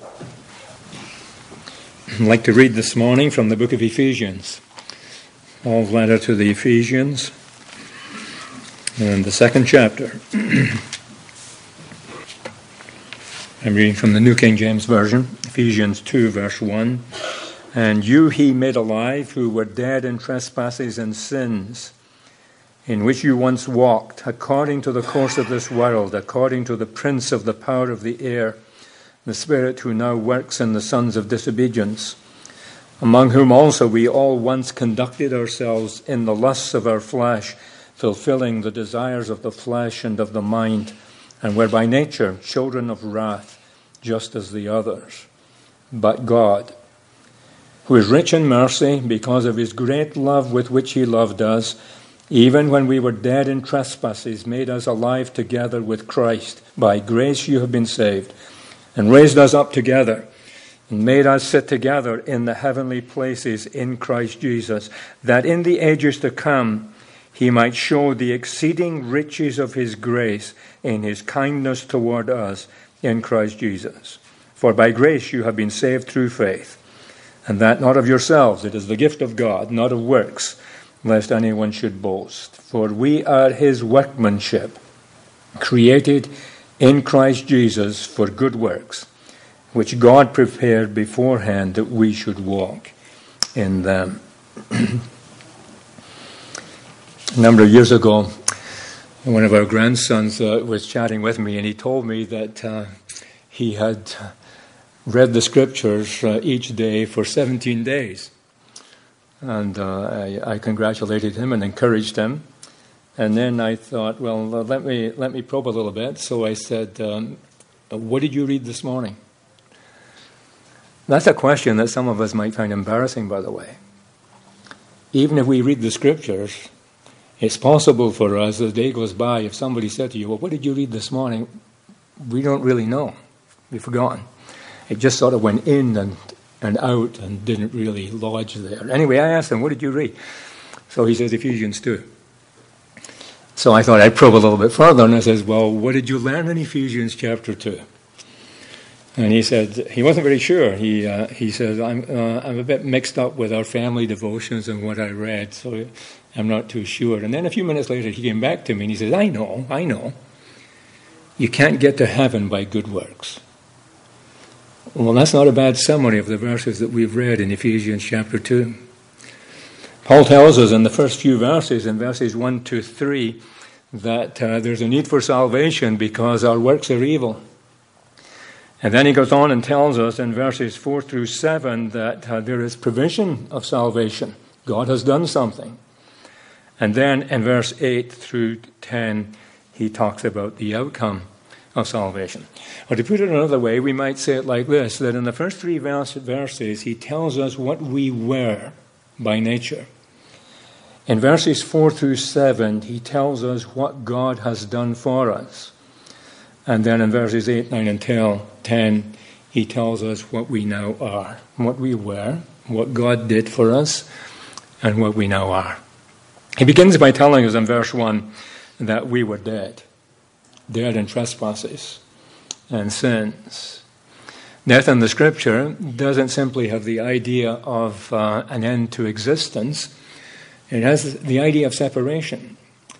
I'd like to read this morning from the book of Ephesians, Paul's letter to the Ephesians, and the second chapter. I'm reading from the New King James Version, Ephesians 2, verse 1. And you he made alive who were dead in trespasses and sins, in which you once walked, according to the course of this world, according to the prince of the power of the air, the Spirit who now works in the sons of disobedience, among whom also we all once conducted ourselves in the lusts of our flesh, fulfilling the desires of the flesh and of the mind, and were by nature children of wrath, just as the others. But God, who is rich in mercy, because of his great love with which he loved us, even when we were dead in trespasses, made us alive together with Christ. By grace you have been saved, and raised us up together, and made us sit together in the heavenly places in Christ Jesus, that in the ages to come he might show the exceeding riches of his grace in his kindness toward us in Christ Jesus. For by grace you have been saved through faith, and that not of yourselves, it is the gift of God, not of works, lest anyone should boast. For we are his workmanship, created in Christ Jesus for good works, which God prepared beforehand that we should walk in them. A number of years ago, one of our grandsons was chatting with me, and he told me that he had read the scriptures each day for 17 days. And I congratulated him and encouraged him. And then I thought, well, let me probe a little bit. So I said, what did you read this morning? That's a question that some of us might find embarrassing, by the way. Even if we read the scriptures, it's possible for us, as the day goes by, if somebody said to you, well, what did you read this morning? We don't really know. We've forgotten. It just sort of went in and out and didn't really lodge there. Anyway, I asked him, what did you read? So he says, Ephesians 2. So I thought I'd probe a little bit further, and I says, well, what did you learn in Ephesians chapter 2? And he said, he wasn't very sure. He says, I'm a bit mixed up with our family devotions and what I read, so I'm not too sure. And then a few minutes later, he came back to me and he says, I know. You can't get to heaven by good works. Well, that's not a bad summary of the verses that we've read in Ephesians chapter 2. Paul tells us in the first few verses, in verses 1 to 3, that there's a need for salvation because our works are evil. And then he goes on and tells us in verses 4 through 7 that there is provision of salvation. God has done something. And then in verse 8 through 10, he talks about the outcome of salvation. Or to put it another way, we might say it like this, that in the first three verses, he tells us what we were by nature. In verses 4 through 7, he tells us what God has done for us. And then in verses 8, 9, and 10, he tells us what we now are, what we were, what God did for us, and what we now are. He begins by telling us in verse 1 that we were dead in trespasses and sins. Death in the Scripture doesn't simply have the idea of an end to existence. It has the idea of separation.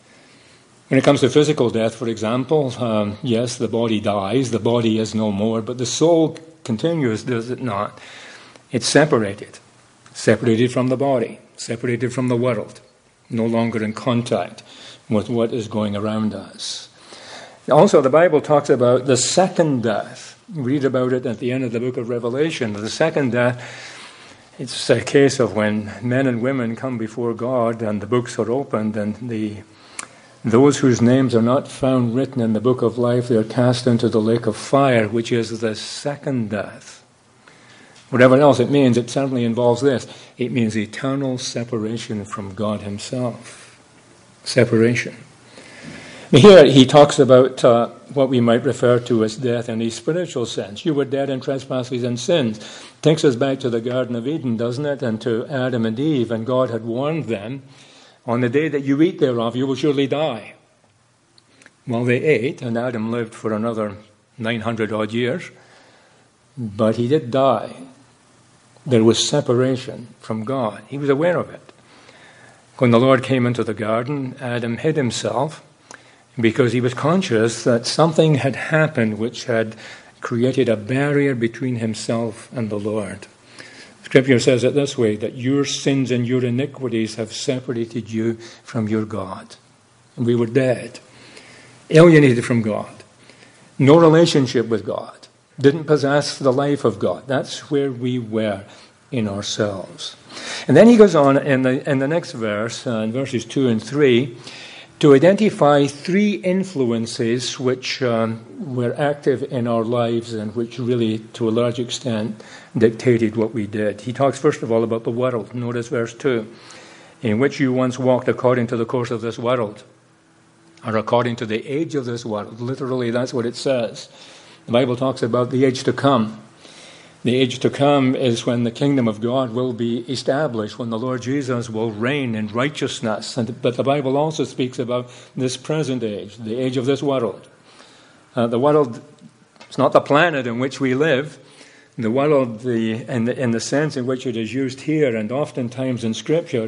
When it comes to physical death, for example, yes, the body dies, the body is no more, but the soul continues, does it not? It's separated from the body, separated from the world, no longer in contact with what is going around us. Also, the Bible talks about the second death. Read about it at the end of the book of Revelation. The second death, it's a case of when men and women come before God and the books are opened, and those whose names are not found written in the book of life, they are cast into the lake of fire, which is the second death. Whatever else it means, it certainly involves this. It means eternal separation from God himself. Separation. Here he talks about what we might refer to as death in a spiritual sense. You were dead in trespasses and sins. Takes us back to the Garden of Eden, doesn't it? And to Adam and Eve, and God had warned them, on the day that you eat thereof, you will surely die. Well, they ate, and Adam lived for another 900 odd years. but he did die. There was separation from God. He was aware of it. When the Lord came into the garden, Adam hid himself because he was conscious that something had happened which had created a barrier between himself and the Lord. Scripture says it this way, that your sins and your iniquities have separated you from your God. And we were dead, alienated from God, no relationship with God, didn't possess the life of God. That's where we were in ourselves. And then he goes on in the next verse, in verses 2 and 3, to identify three influences which were active in our lives and which really, to a large extent, dictated what we did. He talks, first of all, about the world. Notice verse 2, in which you once walked according to the course of this world, or according to the age of this world. Literally, that's what it says. The Bible talks about the age to come. The age to come is when the kingdom of God will be established, when the Lord Jesus will reign in righteousness. But the Bible also speaks about this present age, the age of this world. The world is not the planet in which we live. The world, in the sense in which it is used here and oftentimes in Scripture,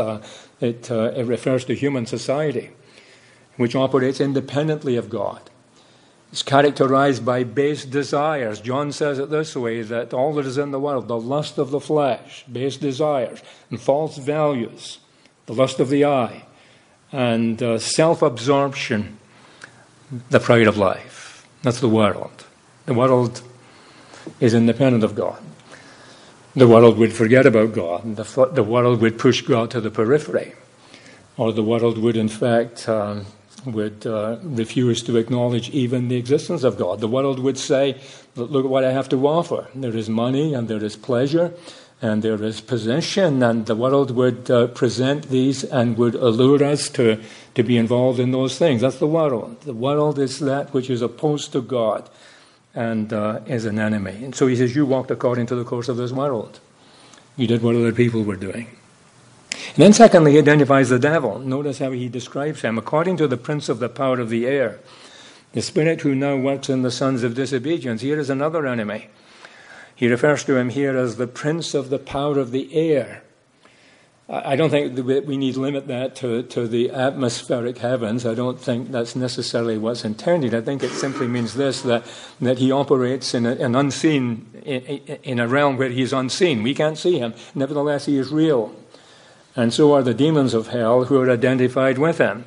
it refers to human society, which operates independently of God. It's characterized by base desires. John says it this way, that all that is in the world, the lust of the flesh, base desires, and false values, the lust of the eye, and self-absorption, the pride of life. That's the world. The world is independent of God. The world would forget about God. The world would push God to the periphery. Or the world would, in fact, would refuse to acknowledge even the existence of God. The world would say, look at what I have to offer. There is money and there is pleasure and there is possession, and the world would present these and would allure us to be involved in those things. That's the world. The world is that which is opposed to God and is an enemy. And so he says, you walked according to the course of this world. You did what other people were doing. And then secondly, he identifies the devil. Notice how he describes him. According to the prince of the power of the air, the spirit who now works in the sons of disobedience. Here is another enemy. He refers to him here as the prince of the power of the air. I don't think that we need to limit that to the atmospheric heavens. I don't think that's necessarily what's intended. I think it simply means this, that he operates in an unseen, in a realm where he is unseen. We can't see him. Nevertheless, he is real. And so are the demons of hell who are identified with him.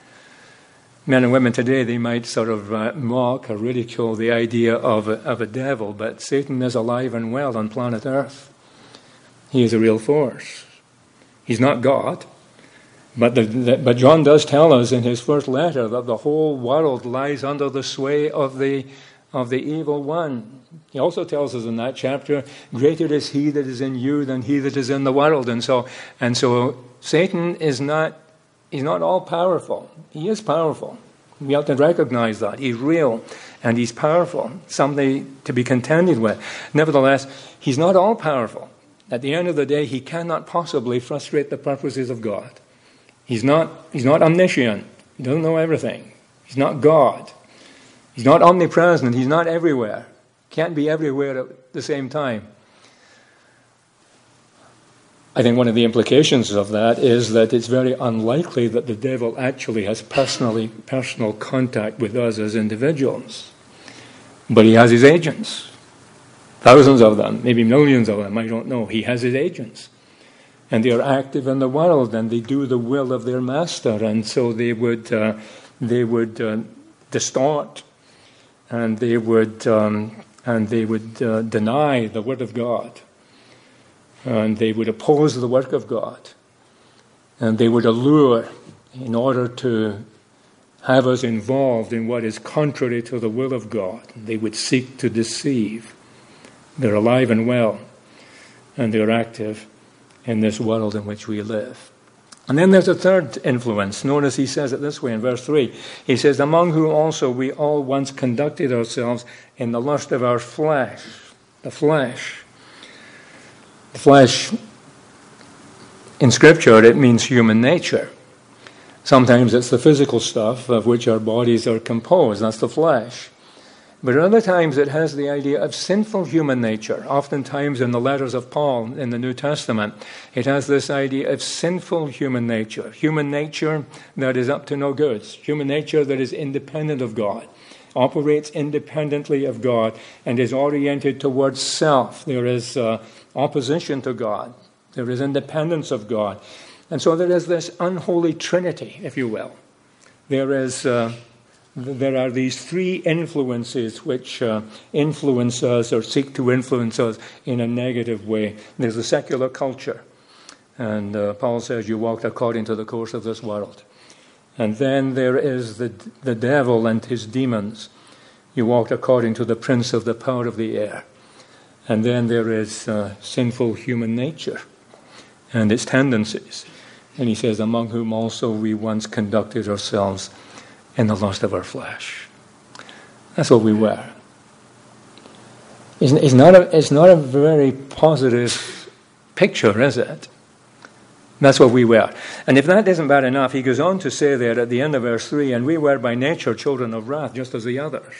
Men and women today, they might sort of mock or ridicule the idea of a devil, but Satan is alive and well on planet Earth. He is a real force. He's not God, but John does tell us in his first letter that the whole world lies under the sway of the evil one. He also tells us in that chapter, greater is he that is in you than he that is in the world. And so Satan is not all powerful. He is powerful. We have to recognize that. He's real and he's powerful, something to be contended with. Nevertheless, he's not all powerful. At the end of the day, he cannot possibly frustrate the purposes of God. He's not omniscient. He doesn't know everything. He's not God. He's not omnipresent. He's not everywhere. Can't be everywhere at the same time. I think one of the implications of that is that it's very unlikely that the devil actually has personal contact with us as individuals. But he has his agents. Thousands of them, maybe millions of them, I don't know. He has his agents. And they are active in the world and they do the will of their master. And so they would distort and they would deny the word of God. And they would oppose the work of God. And they would allure in order to have us involved in what is contrary to the will of God. They would seek to deceive. They're alive and well, and they're active in this world in which we live. And then there's a third influence. Notice he says it this way in verse 3. He says, among whom also we all once conducted ourselves in the lust of our flesh. The flesh. The flesh, in Scripture, it means human nature. Sometimes it's the physical stuff of which our bodies are composed. That's the flesh. But at other times it has the idea of sinful human nature. Oftentimes in the letters of Paul in the New Testament, it has this idea of sinful human nature that is up to no good, human nature that is independent of God, operates independently of God, and is oriented towards self. There is opposition to God. There is independence of God. And so there is this unholy trinity, if you will. There are these three influences which influence us or seek to influence us in a negative way. There's the secular culture. And Paul says you walked according to the course of this world. And then there is the devil and his demons. You walked according to the prince of the power of the air. And then there is sinful human nature and its tendencies. And he says, among whom also we once conducted ourselves in the lust of our flesh. That's what we were. It's not a very positive picture, is it? That's what we were. And if that isn't bad enough, he goes on to say there at the end of verse 3, and we were by nature children of wrath, just as the others.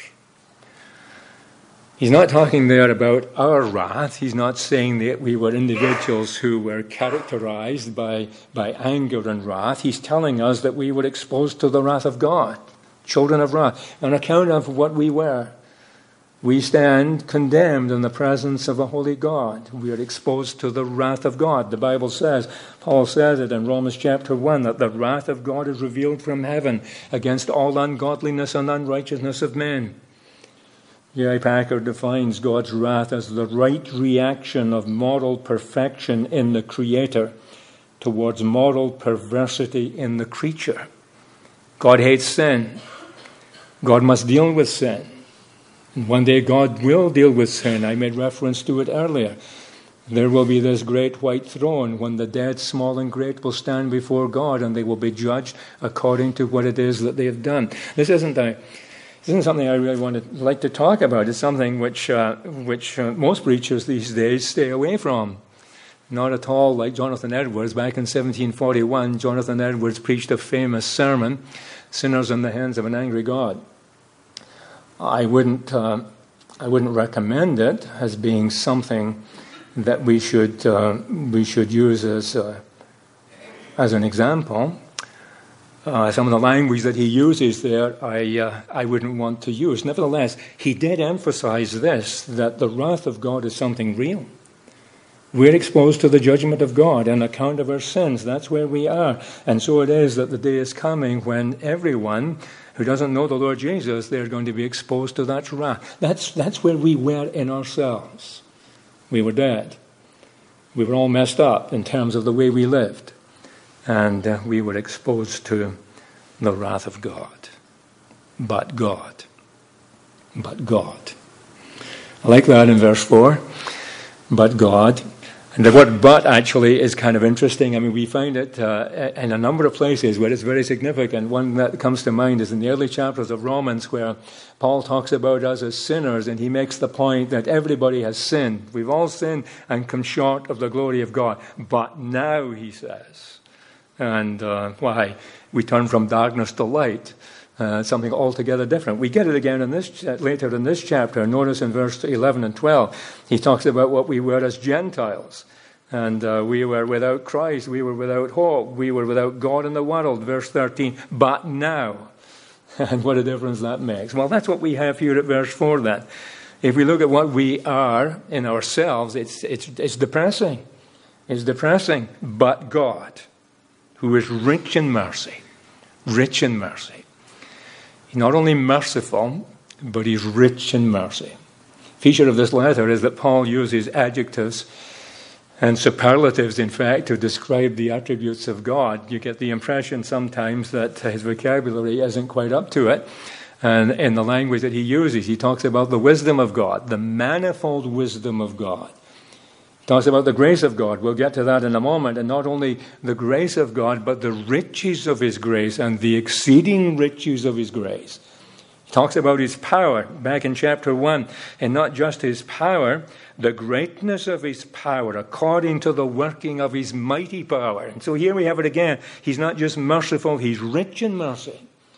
He's not talking there about our wrath. He's not saying that we were individuals who were characterized by anger and wrath. He's telling us that we were exposed to the wrath of God, children of wrath, on account of what we were. We stand condemned in the presence of a holy God. We are exposed to the wrath of God. The Bible says, Paul says it in Romans chapter 1, that the wrath of God is revealed from heaven against all ungodliness and unrighteousness of men. J.I. Packer defines God's wrath as the right reaction of moral perfection in the Creator towards moral perversity in the creature. God hates sin. God must deal with sin. And one day God will deal with sin. I made reference to it earlier. There will be this great white throne when the dead, small and great, will stand before God and they will be judged according to what it is that they have done. This isn't something I really like to talk about. It's something which most preachers these days stay away from. Not at all like Jonathan Edwards. Back in 1741, Jonathan Edwards preached a famous sermon, Sinners in the Hands of an Angry God. I wouldn't recommend it as being something that we should use as an example. Some of the language that he uses there, I wouldn't want to use. Nevertheless, he did emphasize this, that the wrath of God is something real. We're exposed to the judgment of God on account of our sins. That's where we are. And so it is that the day is coming when everyone who doesn't know the Lord Jesus, they're going to be exposed to that wrath. That's where we were in ourselves. We were dead. We were all messed up in terms of the way we lived. And we were exposed to the wrath of God. But God. But God. I like that in verse 4. But God. And the word but actually is kind of interesting. I mean, we find it in a number of places where it's very significant. One that comes to mind is in the early chapters of Romans, where Paul talks about us as sinners, and he makes the point that everybody has sinned. We've all sinned and come short of the glory of God. But now, he says, and why? We turn from darkness to light. Something altogether different. We get it again later in this chapter. Notice in verse 11 and 12, he talks about what we were as Gentiles. And we were without Christ. We were without hope. We were without God in the world. Verse 13, but now. And what a difference that makes. Well, that's what we have here at verse 4 then. If we look at what we are in ourselves, it's depressing. It's depressing. But God, who is rich in mercy, rich in mercy. He's not only merciful, but he's rich in mercy. Feature of this letter is that Paul uses adjectives and superlatives, in fact, to describe the attributes of God. You get the impression sometimes that his vocabulary isn't quite up to it. And in the language that he uses, he talks about the wisdom of God, the manifold wisdom of God. He talks about the grace of God. We'll get to that in a moment. And not only the grace of God, but the riches of his grace and the exceeding riches of his grace. He talks about his power back in chapter 1. And not just his power, the greatness of his power according to the working of his mighty power. And so here we have it again. He's not just merciful, he's rich in mercy.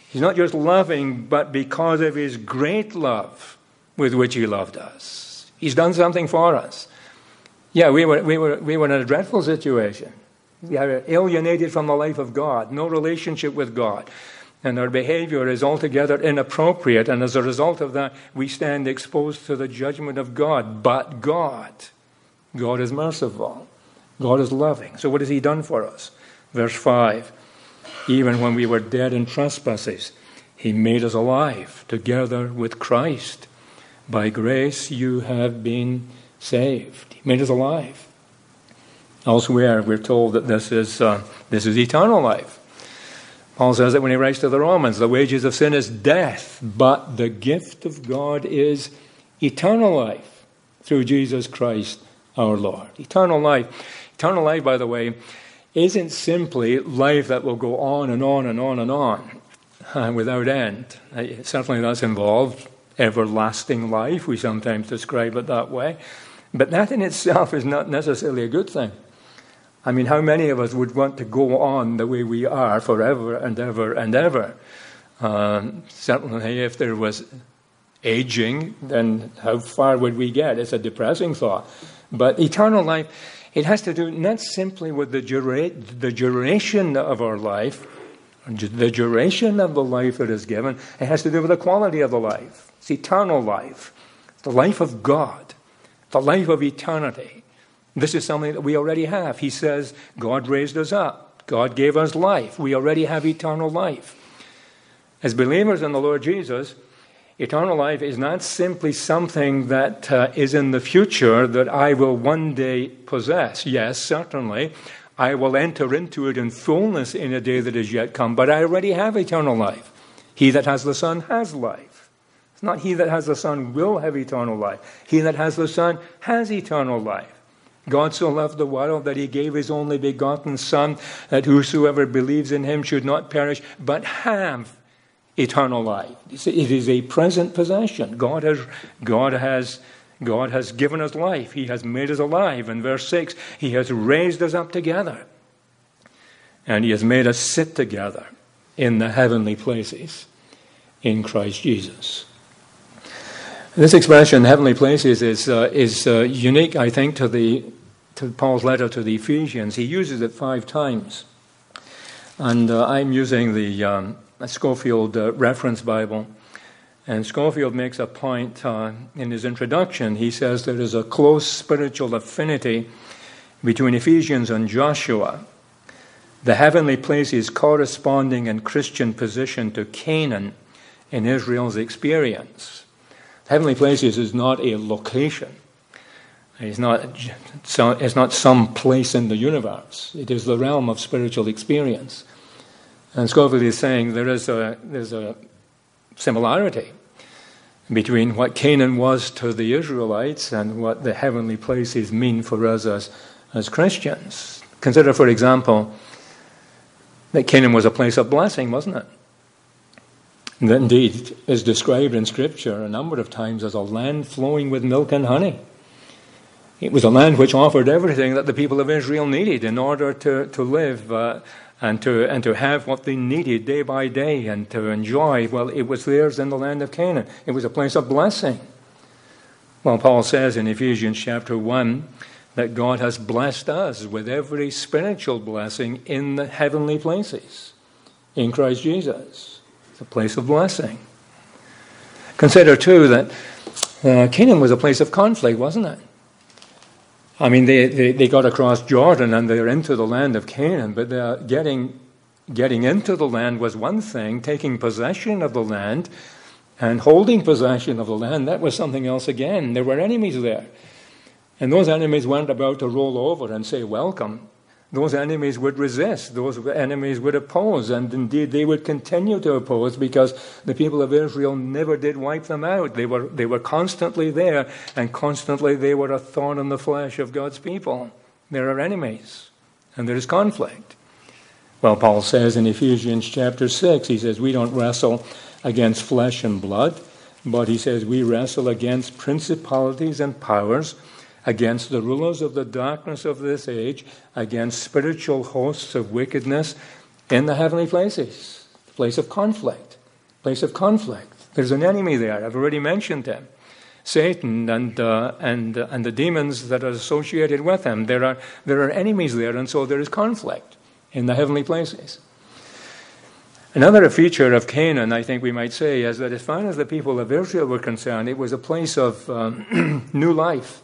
He's not just loving, but because of his great love with which he loved us. He's done something for us. Yeah, we were in a dreadful situation. We are alienated from the life of God, no relationship with God. And our behavior is altogether inappropriate. And as a result of that, we stand exposed to the judgment of God. But God is merciful. God is loving. So what has he done for us? Verse 5, even when we were dead in trespasses, he made us alive together with Christ. By grace you have been saved. He made us alive. Elsewhere, we're told that this is eternal life. Paul says that when he writes to the Romans, the wages of sin is death, but the gift of God is eternal life through Jesus Christ our Lord. Eternal life. Eternal life, by the way, isn't simply life that will go on and on and on and on without end. Certainly that's involved everlasting life. We sometimes describe it that way. But that in itself is not necessarily a good thing. I mean, how many of us would want to go on the way we are forever and ever and ever? Certainly, if there was aging, then how far would we get? It's a depressing thought. But eternal life, it has to do not simply with the duration of our life, the duration of the life that is given. It has to do with the quality of the life. It's eternal life, the life of God, the life of eternity. This is something that we already have. He says, God raised us up. God gave us life. We already have eternal life. As believers in the Lord Jesus, eternal life is not simply something that is in the future that I will one day possess. Yes, certainly, I will enter into it in fullness in a day that is yet come, but I already have eternal life. He that has the Son has life. It's not he that has the Son will have eternal life. He that has the Son has eternal life. God so loved the world that he gave his only begotten Son, that whosoever believes in him should not perish, but have eternal life. It is a present possession. God has given us life. He has made us alive. In verse 6, he has raised us up together. And he has made us sit together in the heavenly places in Christ Jesus. This expression, heavenly places, is unique, I think, to Paul's letter to the Ephesians. He uses it 5 times. And I'm using the Scofield Reference Bible. And Scofield makes a point in his introduction. He says there is a close spiritual affinity between Ephesians and Joshua. The heavenly places corresponding in Christian position to Canaan in Israel's experience. Heavenly places is not a location. It's not some place in the universe. It is the realm of spiritual experience. And Scofield is saying there's a similarity between what Canaan was to the Israelites and what the heavenly places mean for us as Christians. Consider, for example, that Canaan was a place of blessing, wasn't it? And that indeed is described in Scripture a number of times as a land flowing with milk and honey. It was a land which offered everything that the people of Israel needed in order to live and to have what they needed day by day and to enjoy. Well, it was theirs in the land of Canaan. It was a place of blessing. Well, Paul says in Ephesians chapter 1 that God has blessed us with every spiritual blessing in the heavenly places in Christ Jesus. It's a place of blessing. Consider, too, that Canaan was a place of conflict, wasn't it? I mean, they got across Jordan and they're into the land of Canaan, but getting into the land was one thing. Taking possession of the land and holding possession of the land, that was something else again. There were enemies there. And those enemies weren't about to roll over and say, welcome. Those enemies would resist. Those enemies would oppose. And indeed, they would continue to oppose because the people of Israel never did wipe them out. They were constantly there, and constantly they were a thorn in the flesh of God's people. There are enemies, and there is conflict. Well, Paul says in Ephesians chapter 6, he says, we don't wrestle against flesh and blood, but he says we wrestle against principalities and powers, against the rulers of the darkness of this age, against spiritual hosts of wickedness in the heavenly places, the place of conflict. place of conflict. There's an enemy there. I've already mentioned him. Satan and the demons that are associated with him. There are enemies there, and so there is conflict in the heavenly places. Another feature of Canaan, I think we might say, is that as far as the people of Israel were concerned, it was a place of new life.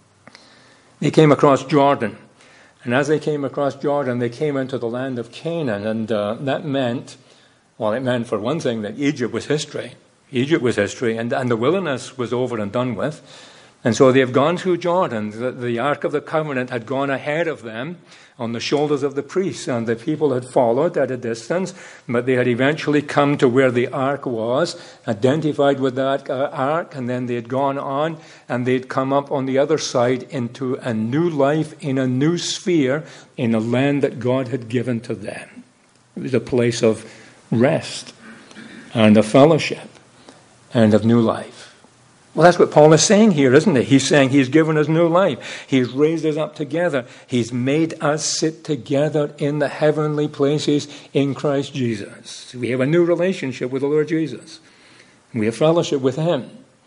They came across Jordan. And as they came across Jordan, they came into the land of Canaan. And that meant, well, it meant for one thing that Egypt was history. Egypt was history, and the wilderness was over and done with. And so they have gone through Jordan. The Ark of the Covenant had gone ahead of them on the shoulders of the priests, and the people had followed at a distance, but they had eventually come to where the Ark was, identified with that Ark, and then they had gone on, and they'd come up on the other side into a new life in a new sphere in a land that God had given to them. It was a place of rest and of fellowship and of new life. Well, that's what Paul is saying here, isn't it? He's saying he's given us new life. He's raised us up together. He's made us sit together in the heavenly places in Christ Jesus. We have a new relationship with the Lord Jesus. We have fellowship with him.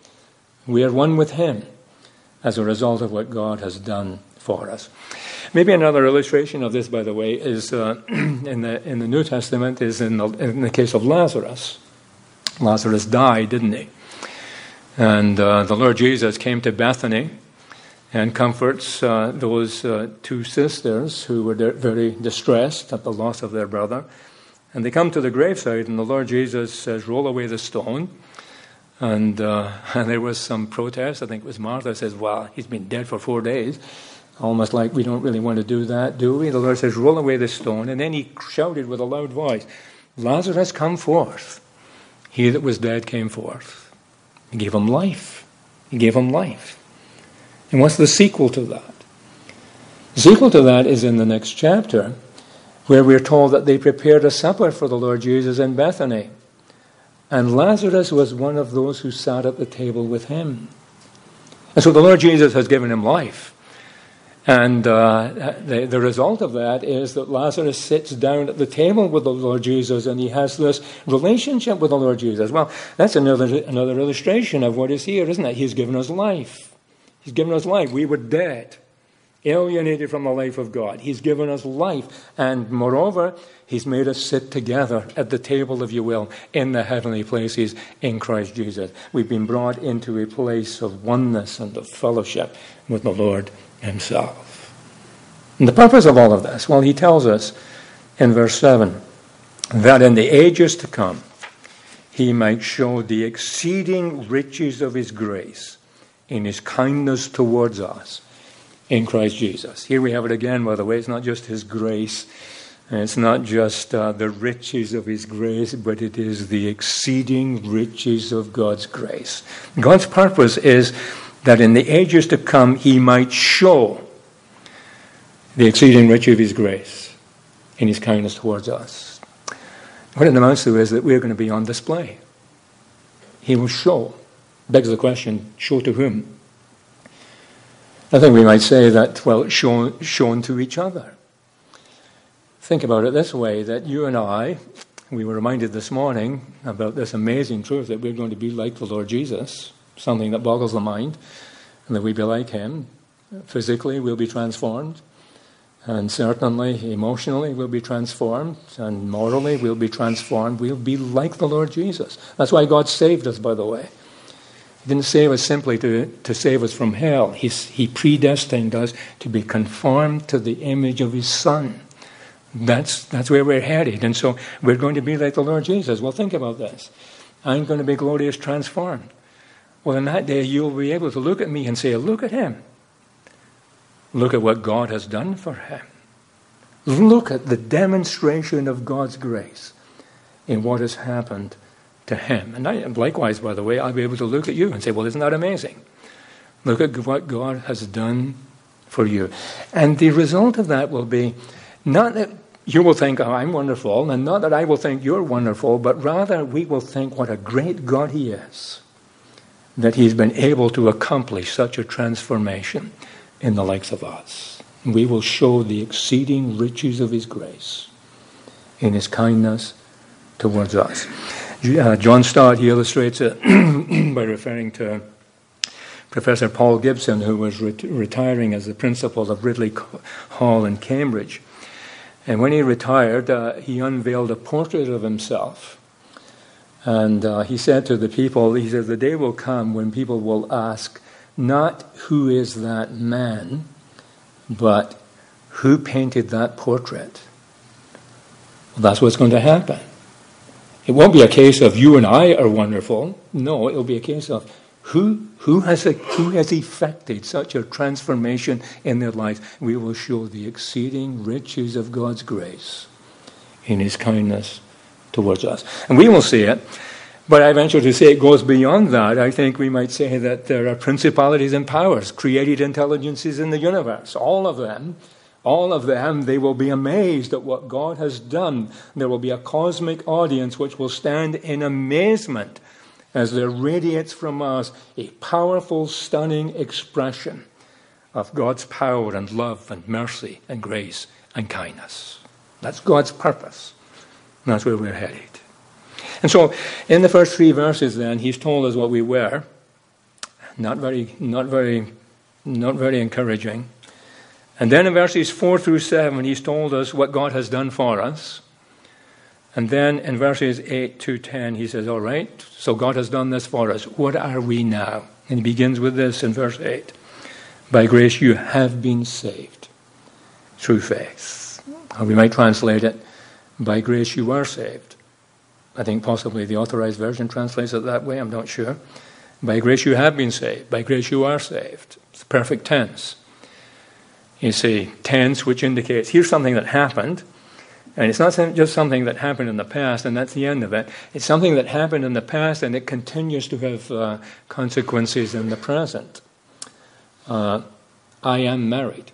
We are one with him as a result of what God has done for us. Maybe another illustration of this, by the way, is in the New Testament, is in the case of Lazarus. Lazarus died, didn't he? And the Lord Jesus came to Bethany and comforts those two sisters who were very distressed at the loss of their brother. And they come to the graveside, and the Lord Jesus says, "Roll away the stone." And there was some protest. I think it was Martha says, "Well, he's been dead for 4 days." Almost like, we don't really want to do that, do we? The Lord says, "Roll away the stone." And then he shouted with a loud voice, "Lazarus, come forth." He that was dead came forth. He gave him life. He gave him life. And what's the sequel to that? The sequel to that is in the next chapter, where we're told that they prepared a supper for the Lord Jesus in Bethany. And Lazarus was one of those who sat at the table with him. And so the Lord Jesus has given him life. And the result of that is that Lazarus sits down at the table with the Lord Jesus, and he has this relationship with the Lord Jesus. Well, that's another illustration of what is here, isn't it? He's given us life. He's given us life. We were dead, alienated from the life of God. He's given us life. And moreover, he's made us sit together at the table, if you will, in the heavenly places in Christ Jesus. We've been brought into a place of oneness and of fellowship with the Lord himself. And the purpose of all of this, well, he tells us in verse 7, that in the ages to come, he might show the exceeding riches of his grace in his kindness towards us in Christ Jesus. Here we have it again, by the way. It's not just his grace, and it's not just the riches of his grace, but it is the exceeding riches of God's grace. God's purpose is that in the ages to come he might show the exceeding riches of his grace in his kindness towards us. What it amounts to is that we're going to be on display. He will show. Begs the question, show to whom? I think we might say that, well, shown to each other. Think about it this way, that you and I, we were reminded this morning about this amazing truth that we're going to be like the Lord Jesus, something that boggles the mind, and that we be like him. Physically, we'll be transformed, and certainly emotionally, we'll be transformed, and morally, we'll be transformed. We'll be like the Lord Jesus. That's why God saved us, by the way. He didn't save us simply to save us from hell. He predestined us to be conformed to the image of his Son. That's where we're headed, and so we're going to be like the Lord Jesus. Well, think about this. I'm going to be glorious transformed. Well, in that day, you'll be able to look at me and say, look at him. Look at what God has done for him. Look at the demonstration of God's grace in what has happened to him. And likewise, by the way, I'll be able to look at you and say, well, isn't that amazing? Look at what God has done for you. And the result of that will be not that you will think, oh, I'm wonderful, and not that I will think you're wonderful, but rather we will think what a great God he is, that he's been able to accomplish such a transformation in the likes of us. We will show the exceeding riches of his grace in his kindness towards us. John Stott, he illustrates it by referring to Professor Paul Gibson, who was retiring as the principal of Ridley Hall in Cambridge. And when he retired, he unveiled a portrait of himself. And he said to the people, he says, the day will come when people will ask, not who is that man, but who painted that portrait? Well, that's what's going to happen. It won't be a case of you and I are wonderful. No, it'll be a case of who has effected such a transformation in their lives. We will show the exceeding riches of God's grace in His kindness towards us. And we will see it, but I venture to say it goes beyond that. I think we might say that there are principalities and powers, created intelligences in the universe, all of them, they will be amazed at what God has done. There will be a cosmic audience which will stand in amazement as there radiates from us a powerful, stunning expression of God's power and love and mercy and grace and kindness. That's God's purpose. And that's where we're headed. And so, in the first 3 verses then, He's told us what we were. Not very encouraging. And then in verses 4 through 7, He's told us what God has done for us. And then in verses 8 to 10, He says, all right, so God has done this for us. What are we now? And He begins with this in verse 8. By grace you have been saved through faith. Or we might translate it, by grace you are saved. I think possibly the Authorized Version translates it that way, I'm not sure. By grace you have been saved. By grace you are saved. It's the perfect tense. You see, tense which indicates here's something that happened, and it's not just something that happened in the past, and that's the end of it. It's something that happened in the past, and it continues to have consequences in the present. I am married.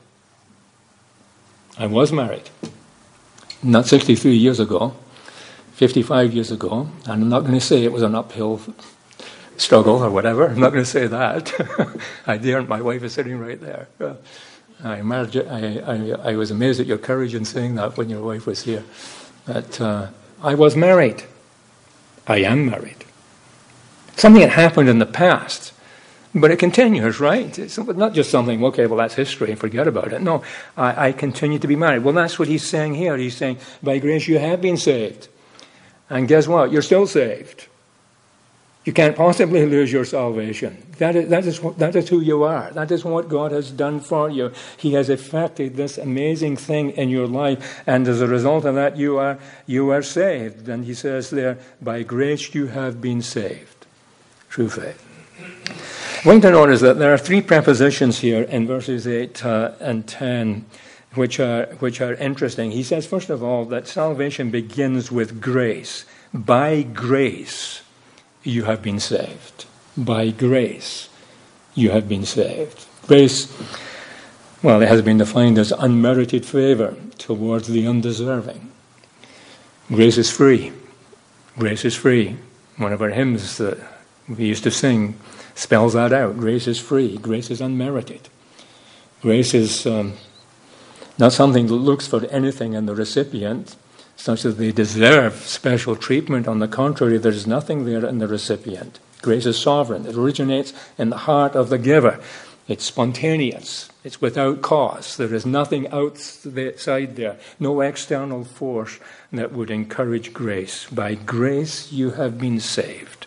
I was married. Not 63 years ago, 55 years ago, and I'm not going to say it was an uphill struggle or whatever. I'm not going to say that. I daren't. My wife is sitting right there. I was amazed at your courage in saying that when your wife was here. But I was married. I am married. Something that happened in the past, but it continues, right? It's not just something, okay, well, that's history and forget about it. No, I continue to be married. Well, that's what He's saying here. He's saying, by grace you have been saved. And guess what? You're still saved. You can't possibly lose your salvation. That is who you are. That is what God has done for you. He has effected this amazing thing in your life, and as a result of that, you are saved. And He says there, by grace you have been saved through faith. I want to notice that there are 3 prepositions here in verses 8 and 10, which are interesting. He says, first of all, that salvation begins with grace. By grace you have been saved. By grace you have been saved. Grace, well, it has been defined as unmerited favor towards the undeserving. Grace is free. Grace is free. One of our hymns that we used to sing spells that out. Grace is free. Grace is unmerited. Grace is not something that looks for anything in the recipient, such that they deserve special treatment. On the contrary, there is nothing there in the recipient. Grace is sovereign. It originates in the heart of the giver. It's spontaneous. It's without cause. There is nothing outside there, no external force that would encourage grace. By grace you have been saved.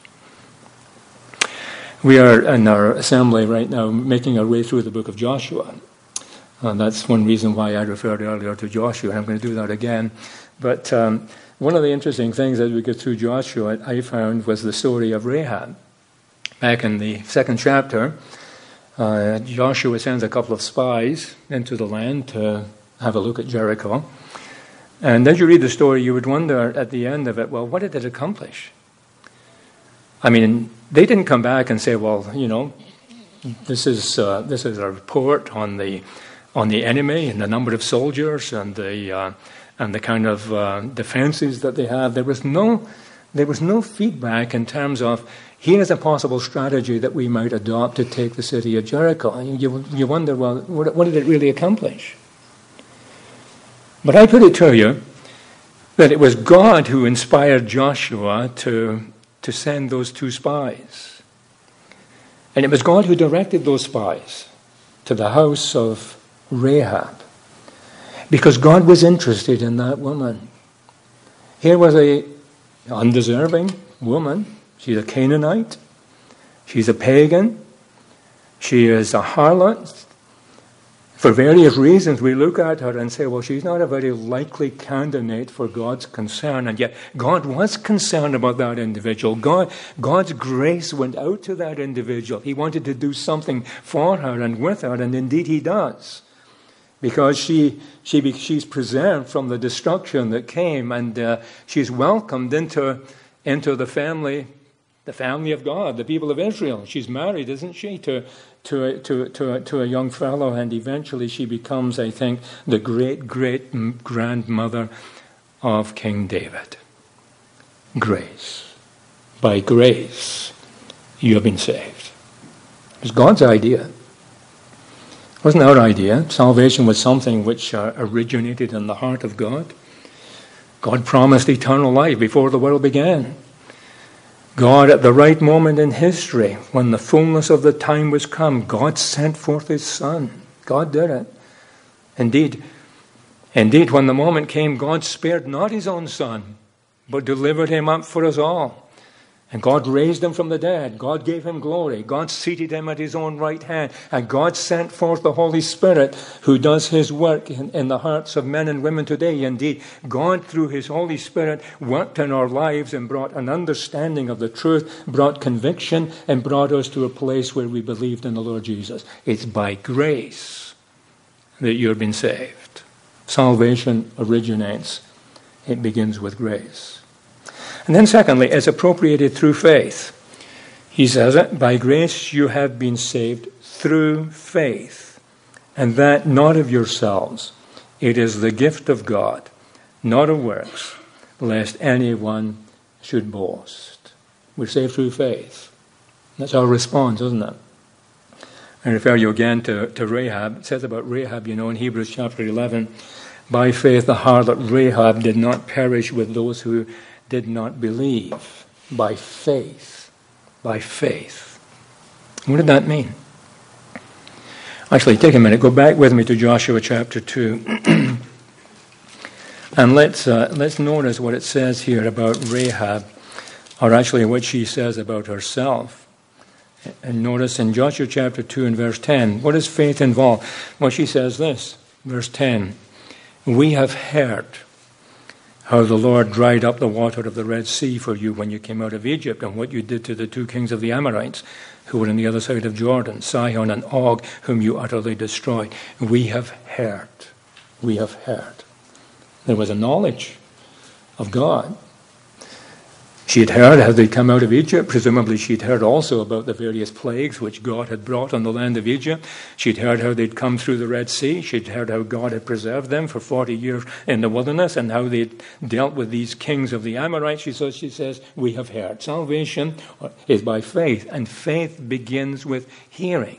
We are in our assembly right now making our way through the book of Joshua. And that's one reason why I referred earlier to Joshua. I'm going to do that again. But one of the interesting things as we go through Joshua, I found, was the story of Rahab. Back in the 2nd chapter, Joshua sends a couple of spies into the land to have a look at Jericho. And as you read the story, you would wonder at the end of it, well, what did it accomplish? I mean, they didn't come back and say, well, you know, this is a report on the enemy and the number of soldiers and the kind of defenses that they have. There was no feedback in terms of, here's a possible strategy that we might adopt to take the city of Jericho. You wonder, well, what did it really accomplish? But I put it to you, that it was God who inspired Joshua to send those 2 spies. And it was God who directed those spies to the house of Rahab, because God was interested in that woman. Here was a undeserving woman. She's a Canaanite. She's a pagan. She is a harlot. For various reasons, we look at her and say, well, she's not a very likely candidate for God's concern. And yet, God was concerned about that individual. God's grace went out to that individual. He wanted to do something for her and with her, and indeed He does. Because she's preserved from the destruction that came, and she's welcomed into the family of God, the people of Israel. She's married, isn't she, to a young fellow, and eventually she becomes, I think, the great-great-grandmother of King David. Grace. By grace, you have been saved. It was God's idea. It wasn't our idea. Salvation was something which originated in the heart of God. God promised eternal life before the world began. God, at the right moment in history, when the fullness of the time was come, God sent forth His Son. God did it. Indeed, when the moment came, God spared not His own Son, but delivered Him up for us all. And God raised Him from the dead. God gave Him glory. God seated Him at His own right hand. And God sent forth the Holy Spirit, who does His work in the hearts of men and women today. Indeed, God, through His Holy Spirit, worked in our lives and brought an understanding of the truth, brought conviction, and brought us to a place where we believed in the Lord Jesus. It's by grace that you've been saved. Salvation originates. It begins with grace. And then secondly, it's appropriated through faith. He says it, by grace you have been saved through faith, and that not of yourselves. It is the gift of God, not of works, lest anyone should boast. We're saved through faith. That's our response, isn't it? I refer you again to Rahab. It says about Rahab, in Hebrews chapter 11, by faith the harlot Rahab did not perish with those who did not believe. By faith. By faith. What did that mean? Actually, take a minute. Go back with me to Joshua chapter 2. And let's notice what it says here about Rahab, or actually what she says about herself. And notice in Joshua chapter 2 and verse 10, what does faith involve? Well, she says this, verse 10, we have heard how the Lord dried up the water of the Red Sea for you when you came out of Egypt, and what you did to the 2 kings of the Amorites who were on the other side of Jordan, Sihon and Og, whom you utterly destroyed. We have heard. We have heard. There was a knowledge of God. She had heard how they'd come out of Egypt. Presumably she'd heard also about the various plagues which God had brought on the land of Egypt. She'd heard how they'd come through the Red Sea. She'd heard how God had preserved them for 40 years in the wilderness, and how they'd dealt with these kings of the Amorites. She says, we have heard. Salvation is by faith, and faith begins with hearing.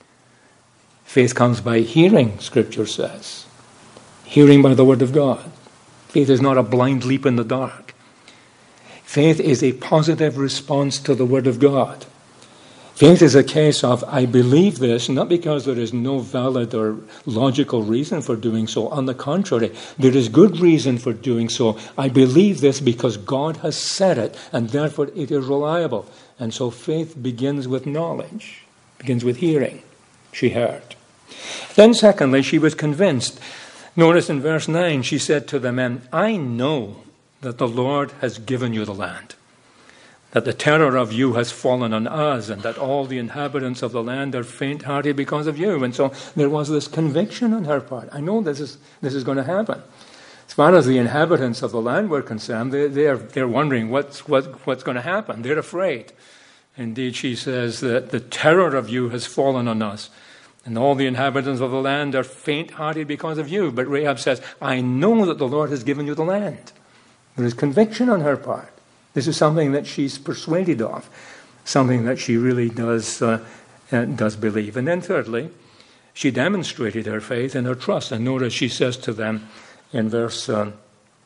Faith comes by hearing, Scripture says. Hearing by the Word of God. Faith is not a blind leap in the dark. Faith is a positive response to the Word of God. Faith is a case of, I believe this, not because there is no valid or logical reason for doing so. On the contrary, there is good reason for doing so. I believe this because God has said it, and therefore it is reliable. And so faith begins with knowledge, begins with hearing. She heard. Then secondly, she was convinced. Notice in verse 9, she said to the men, I know that the Lord has given you the land, that the terror of you has fallen on us, and that all the inhabitants of the land are faint-hearted because of you. And so there was this conviction on her part. I know this is going to happen. As far as the inhabitants of the land were concerned, they're wondering what's going to happen. They're afraid. Indeed, she says that the terror of you has fallen on us, and all the inhabitants of the land are faint-hearted because of you. But Rahab says, I know that the Lord has given you the land. There is conviction on her part. This is something that she's persuaded of, something that she really does believe. And then thirdly, she demonstrated her faith and her trust. And notice she says to them in verse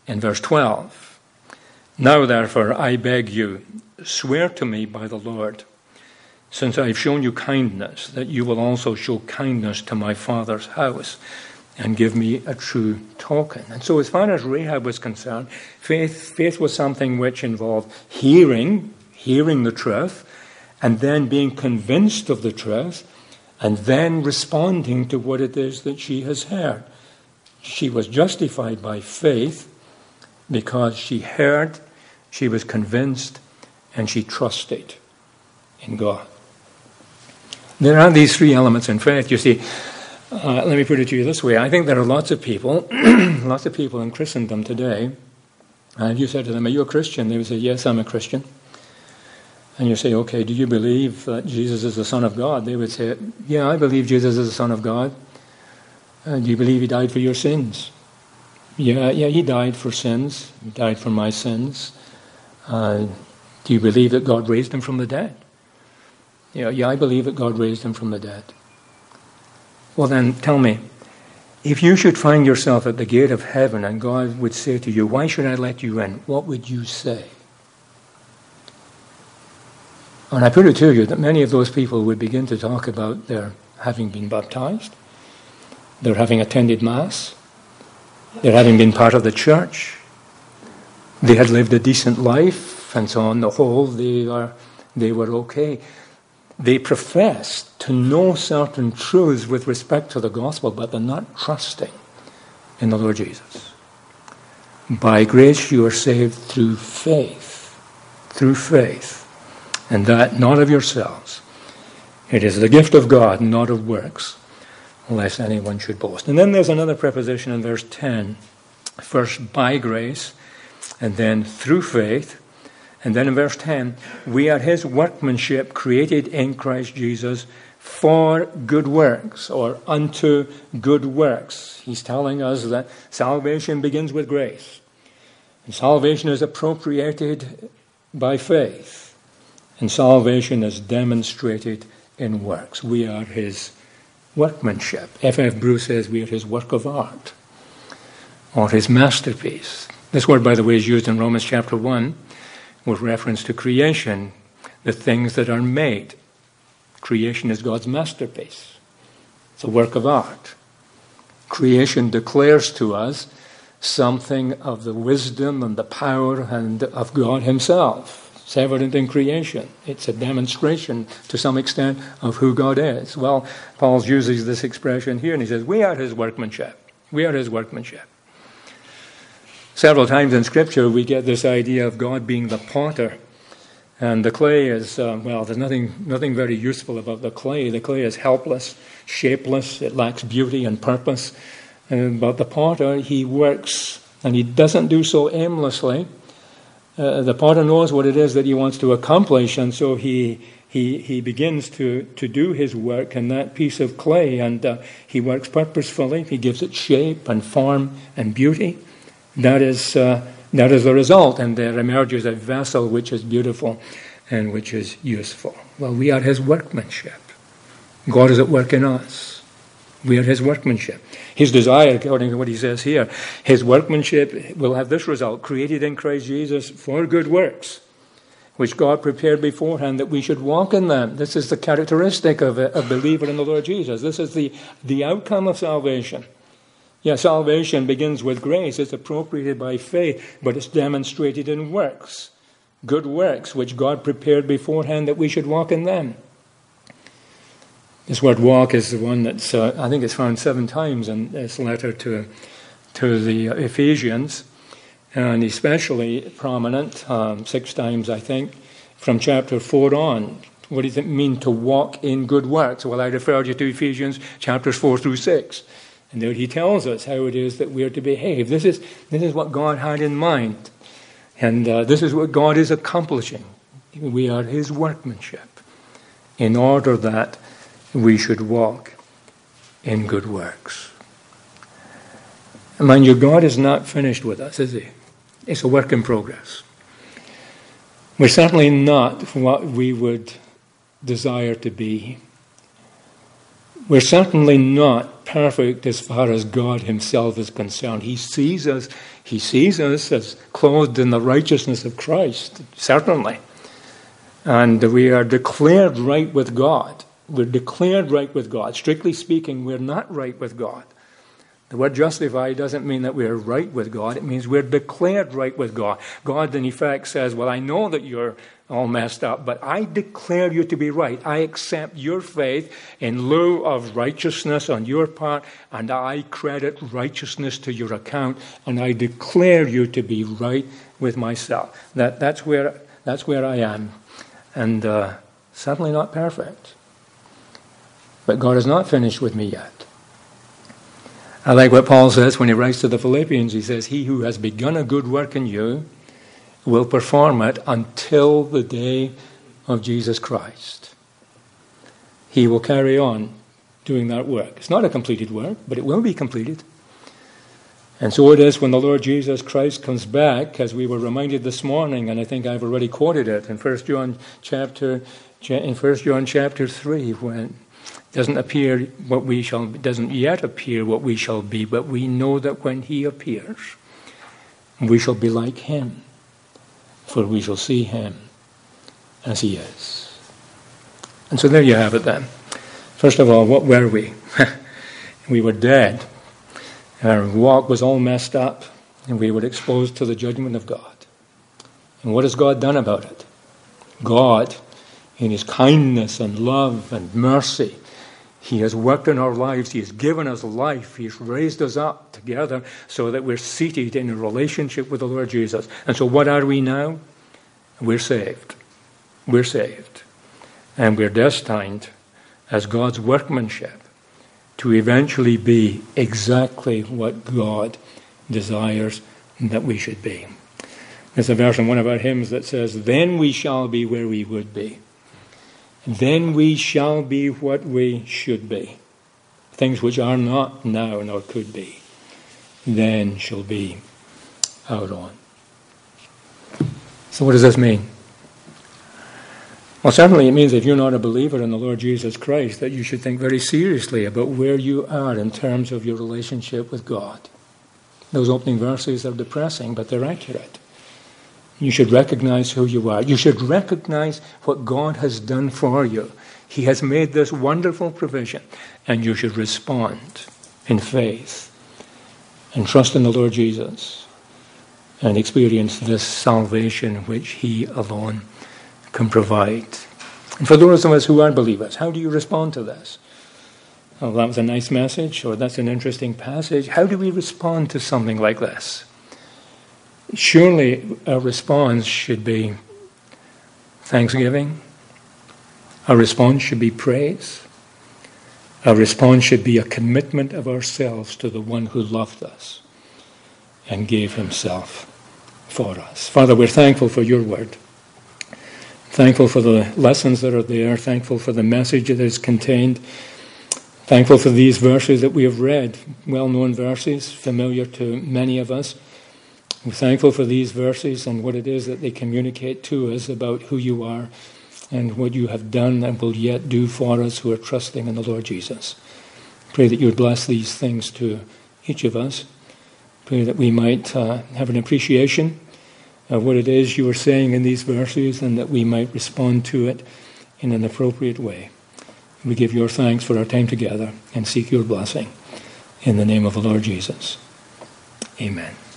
In verse 12, "Now therefore I beg you, swear to me by the Lord, since I have shown you kindness, that you will also show kindness to my father's house, and give me a true token." And so as far as Rahab was concerned, faith was something which involved hearing the truth, and then being convinced of the truth, and then responding to what it is that she has heard. She was justified by faith because she heard, she was convinced, and she trusted in God. There are these three elements in faith. You see, let me put it to you this way. I think there are lots of people, lots of people in Christendom today, and if you said to them, "Are you a Christian?" They would say, "Yes, I'm a Christian." And you say, "Okay, do you believe that Jesus is the Son of God?" They would say, "Yeah, I believe Jesus is the Son of God." "Do you believe he died for your sins?" Yeah, he died for sins. He died for my sins. "Do you believe that God raised him from the dead?" Yeah, I believe that God raised him from the dead." Well then, tell me, if you should find yourself at the gate of heaven and God would say to you, "Why should I let you in?" what would you say? And I put it to you that many of those people would begin to talk about their having been baptized, their having attended Mass, their having been part of the church, they had lived a decent life, and so on the whole they were okay. They professed to know certain truths with respect to the gospel, but they're not trusting in the Lord Jesus. By grace you are saved through faith, and that not of yourselves. It is the gift of God, not of works, lest anyone should boast. And then there's another preposition in verse 10. First, by grace, and then through faith. And then in verse 10, we are his workmanship created in Christ Jesus for good works, or unto good works. He's telling us that salvation begins with grace. And salvation is appropriated by faith. And salvation is demonstrated in works. We are his workmanship. F.F. Bruce says we are his work of art, or his masterpiece. This word, by the way, is used in Romans chapter 1 with reference to creation, the things that are made. Creation is God's masterpiece. It's a work of art. Creation declares to us something of the wisdom and the power and of God himself. It's evident in creation. It's a demonstration to some extent of who God is. Well, Paul uses this expression here and he says, we are his workmanship. We are his workmanship. Several times in Scripture we get this idea of God being the potter. And the clay is, there's nothing very useful about the clay. The clay is helpless, shapeless, it lacks beauty and purpose. But the potter, he works, and he doesn't do so aimlessly. The potter knows what it is that he wants to accomplish, and so he begins to do his work in that piece of clay, and he works purposefully. He gives it shape and form and beauty. That is the result, and there emerges a vessel which is beautiful and which is useful. Well, we are his workmanship. God is at work in us. We are his workmanship. His desire, according to what he says here, his workmanship will have this result: created in Christ Jesus for good works, which God prepared beforehand that we should walk in them. This is the characteristic of a believer in the Lord Jesus. This is the outcome of salvation. Yeah, salvation begins with grace. It's appropriated by faith, but it's demonstrated in works. Good works, which God prepared beforehand that we should walk in them. This word walk is the one that's, I think it's found 7 times in this letter to the Ephesians, and especially prominent, 6 times, I think, from chapter 4 on. What does it mean to walk in good works? Well, I referred you to Ephesians chapters 4 through 6. And there he tells us how it is that we are to behave. This is what God had in mind. And this is what God is accomplishing. We are his workmanship in order that we should walk in good works. And mind you, God is not finished with us, is he? It's a work in progress. We're certainly not what we would desire to be. We're certainly not perfect as far as God himself is concerned. He sees us as clothed in the righteousness of Christ, certainly. And we are declared right with God. We're declared right with God. Strictly speaking, we're not right with God. The word justify doesn't mean that we're right with God. It means we're declared right with God. God, in effect, says, well, I know that you're all messed up, but I declare you to be right. I accept your faith in lieu of righteousness on your part, and I credit righteousness to your account, and I declare you to be right with myself. That's where I am, and certainly not perfect. But God is not finished with me yet. I like what Paul says when he writes to the Philippians. He says, he who has begun a good work in you will perform it until the day of Jesus Christ. He will carry on doing that work. It's not a completed work, but it will be completed. And so it is when the Lord Jesus Christ comes back, as we were reminded this morning, and I think I've already quoted it in 1 John chapter 3, when doesn't yet appear what we shall be, but we know that when he appears, we shall be like him, for we shall see him as he is. And so there you have it then. First of all, what were we? We were dead. Our walk was all messed up, and we were exposed to the judgment of God. And what has God done about it? God, in his kindness and love and mercy, he has worked in our lives. He has given us life. He has raised us up together so that we're seated in a relationship with the Lord Jesus. And so what are we now? We're saved. We're saved. And we're destined as God's workmanship to eventually be exactly what God desires that we should be. There's a verse in one of our hymns that says, then we shall be where we would be. Then we shall be what we should be. Things which are not now nor could be, then shall be out on. So what does this mean? Well, certainly it means if you're not a believer in the Lord Jesus Christ, that you should think very seriously about where you are in terms of your relationship with God. Those opening verses are depressing, but they're accurate. You should recognize who you are. You should recognize what God has done for you. He has made this wonderful provision, and you should respond in faith and trust in the Lord Jesus and experience this salvation which he alone can provide. And for those of us who are believers, how do you respond to this? Oh, that was a nice message, or that's an interesting passage. How do we respond to something like this? Surely our response should be thanksgiving. Our response should be praise. Our response should be a commitment of ourselves to the one who loved us and gave himself for us. Father, we're thankful for your word. Thankful for the lessons that are there. Thankful for the message that is contained. Thankful for these verses that we have read, well-known verses, familiar to many of us. We're thankful for these verses and what it is that they communicate to us about who you are and what you have done and will yet do for us who are trusting in the Lord Jesus. Pray that you would bless these things to each of us. Pray that we might have an appreciation of what it is you are saying in these verses and that we might respond to it in an appropriate way. We give your thanks for our time together and seek your blessing in the name of the Lord Jesus. Amen.